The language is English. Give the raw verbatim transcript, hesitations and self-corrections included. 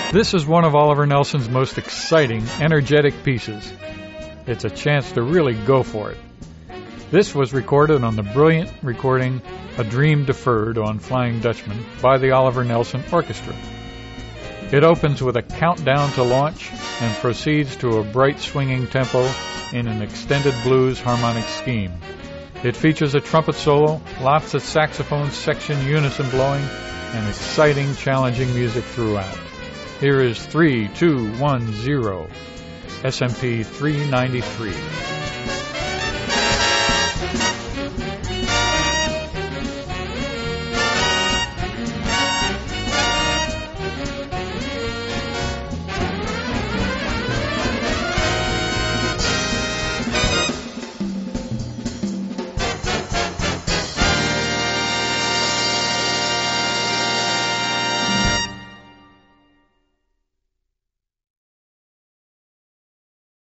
This is one of Oliver Nelson's most exciting, energetic pieces. It's a chance to really go for it. This was recorded on the brilliant recording A Dream Deferred on Flying Dutchman by the Oliver Nelson Orchestra. It opens with a countdown to launch and proceeds to a bright swinging tempo in an extended blues harmonic scheme. It features a trumpet solo, lots of saxophone section unison blowing, and exciting, challenging music throughout. Here is three two one zero, S M P three ninety-three.